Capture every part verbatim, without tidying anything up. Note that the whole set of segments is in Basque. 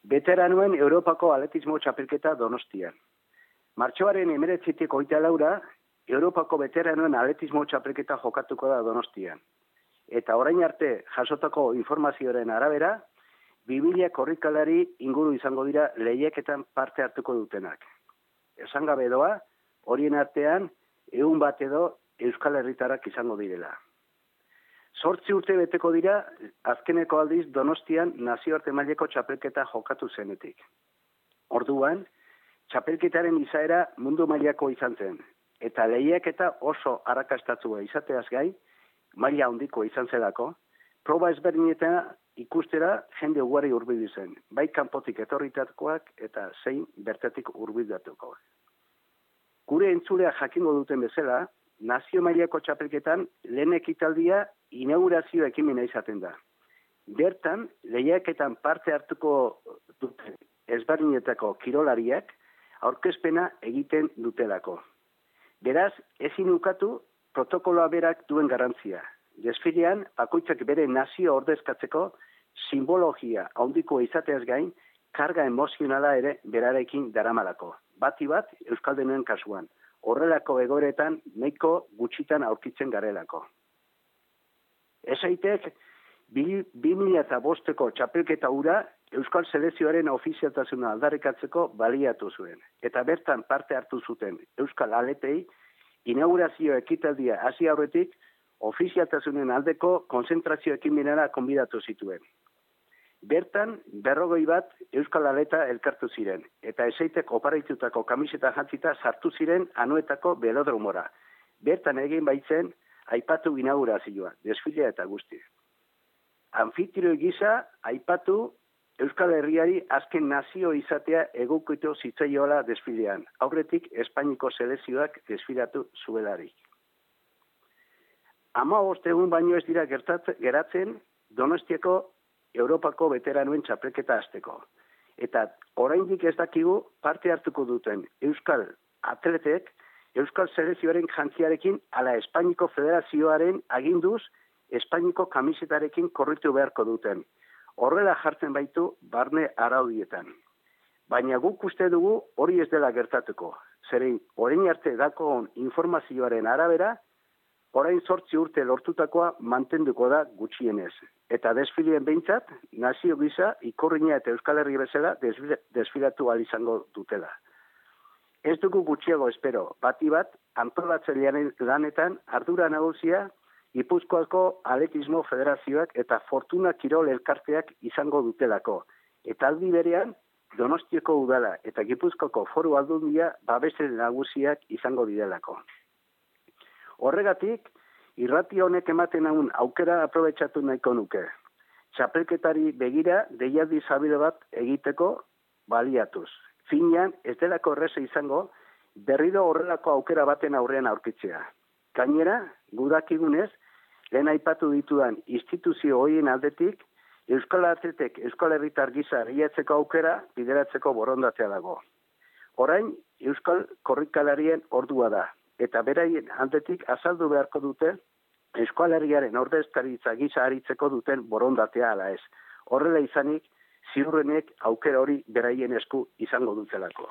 Veteranuen Europako atletismo txapelketa Donostian. Martxoaren hemeretzitik hogeita laura, Europako veteranuen atletismo txapelketa jokatuko da Donostian. Eta orain arte jasotako informazioaren arabera, bi mila korrikalari inguru izango dira lehiaketan parte hartuko dutenak. Esan gabe doa, horien artean, ehun bat edo Euskal Herritarrak izango direla. Zortzi urte beteko dira, azkeneko aldiz Donostian nazioarte mailako txapelketa jokatu zenetik. Orduan, txapelketaren izaera mundu mailako izan zen, eta lehiaketa oso arrakastatua izateaz gai, maila handiko izan zelako, proba ezberdinetena ikustera jende ugari hurbildu zen, bai kanpotik etorritakoak eta zein bertatik hurbildukoak. Gure entzulea jakingo duten bezala, nazio mailako txapelketan lehen ekitaldia inaugurazio ekimena izaten da. Bertan, lehiaketan parte hartuko duten ezberdinetako kirolariak aurkezpena egiten dutelako. Beraz, ezin ukatu protokoloa berak duen garrantzia. Desfilean, bakoitzak bere nazio ordezkatzeko simbologia handikoa izateaz gain, karga emozionala ere berarekin daramalako. Bati bat, euskaldenen kasuan. Horrelako egoeretan nahiko gutxitan aurkitzen garelako. Esaitek, bi mila bosteko txapelketa hura Euskal Selekzioaren ofizialtasuna aldarrikatzeko baliatu zuen. Eta bertan parte hartu zuten Euskal Aletei, inaugurazio ekitaldia hasi aurretik ofizialtasunen aldeko konzentrazio ekimenera konbidatu zituen. Bertan, berrogei bat Euskal Aleta elkartu ziren, eta eseitek oparaitutako kamiseta jantzita sartu ziren anuetako belodromora. Bertan egin baitzen, aipatu inaugurazioa, desfilea eta guzti. Anfitrioi gisa, aipatu Euskal Herriari azken nazio izatea egukitu zitzaiola desfilean, aurretik Espainiko selekzioak desfilatu zuelarik. Hamabost egun baino ez dira geratzen Donostiako Europako veteranuen txapelketa hasteko. Eta oraindik ez dakigu parte hartuko duten Euskal atletek Euskal Selekzioaren jantziarekin ala Espainiko Federazioaren aginduz Espainiko kamisetarekin korritu beharko duten. Horrela jartzen baitu barne araudietan. Baina guk uste dugu hori ez dela gertatuko. Zerein, orain arte dakoon informazioaren arabera, orain zortzi urte lortutakoa mantenduko da gutxienez. Eta desfileen behintzat, nazio gisa, ikurriña eta Euskal Herri bezala desfilatu ahal izango dutela. Ez dugu gutxiago espero, bati bat, antolatzailearen lanetan ardura nagusia Gipuzkoako Atletismo Federazioak eta Fortuna Kirol Elkarteak izango dutelako. Eta aldi berean, Donostiako udala eta Gipuzkoako Foru Aldundia babesen nagusiak izango direlako. Horregatik, irrati honek ematen haun aukera aprobetxatu nahiko nuke. Txapelketari begira deialdi zabile bat egiteko baliatuz. Finean, ez delako erreza izango, berriro horrelako aukera baten aurrean aurkitzea. Gainera, gudakigunez, lehen aipatu ditudan instituzio horien aldetik, Euskal Atletek Euskal Herritar gisa riatzeko aukera bideratzeko borondatea dago. Orain, Euskal korrikalarien ordua da, eta beraien aldetik azaldu beharko dute Euskal Herriaren ordezkaritza gisa aritzeko duten borondatea ala ez. Horrela izanik, ziurrenek aukera hori beraien esku izango dutelako.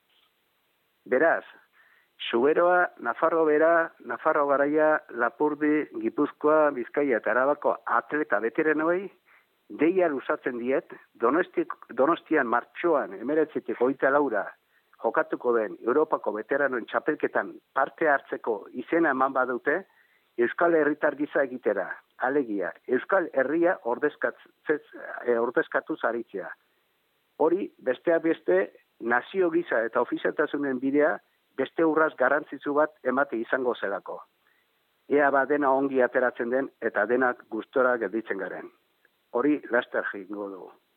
Beraz, Zuberoa, Nafarro Bera, Nafarro Garaia, Lapurdi, Gipuzkoa, Bizkaia eta Arabako atleta veteranoi, deia luzatzen diet, Donostian martxoan emeretzitik hogeita laura jokatuko den Europako veteranoen txapelketan parte hartzeko izena eman badute, Euskal Herritar gisa egitera, alegia, Euskal Herria ordezkatu zaritzea. Hori, besteak beste, nazio gisa eta ofizialtasunen bidea, beste urraz garrantzitsu bat emate izango zelako. Ea ba dena ongi ateratzen den eta denak gustora gelditzen garen. Hori laster jingo dugu.